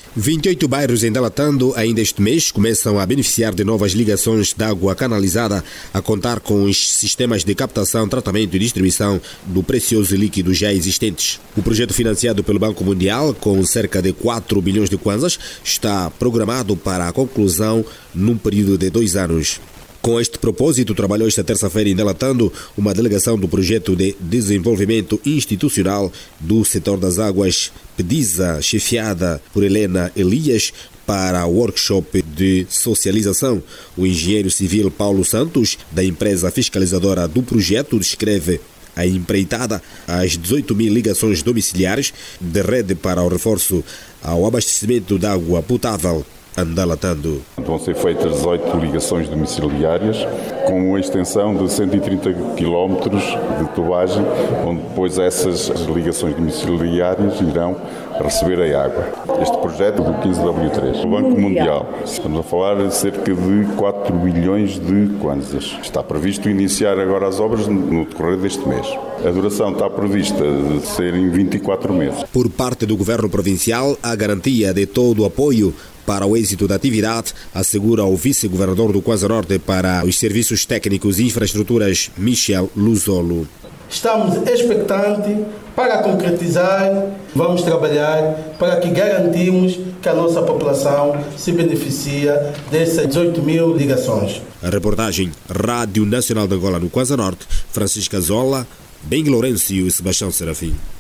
28 bairros em Dalatando ainda este mês começam a beneficiar de novas ligações de água canalizada a contar com os sistemas de captação, tratamento e distribuição do precioso líquido já existentes. O projeto financiado pelo Banco Mundial, com cerca de 4 bilhões de kwanzas, está programado para a conclusão num período de 2 anos. Com este propósito, trabalhou esta terça-feira em Dalatando uma delegação do Projeto de Desenvolvimento Institucional do Setor das Águas, PDISA, chefiada por Helena Elias, para o workshop de socialização. O engenheiro civil Paulo Santos, da empresa fiscalizadora do projeto, descreve a empreitada as 18 mil ligações domiciliares de rede para o reforço ao abastecimento de água potável. Dalatando. Vão ser feitas 18 ligações domiciliárias com uma extensão de 130 km de tubagem, onde depois essas ligações domiciliárias irão receber a água. Este projeto do 15W3, o Banco Mundial, estamos a falar de cerca de 4 bilhões de kwanzas. Está previsto iniciar agora as obras no decorrer deste mês. A duração está prevista de ser em 24 meses. Por parte do Governo Provincial, a garantia de todo o apoio para o êxito da atividade, assegura o vice-governador do Kwanza Norte para os serviços técnicos e infraestruturas, Michel Luzolo. Estamos expectantes para concretizar, vamos trabalhar para que garantimos que a nossa população se beneficia dessas 18 mil ligações. A reportagem Rádio Nacional de Angola no Kwanza Norte, Francisca Zola, Bem Lourenço e Sebastião Serafim.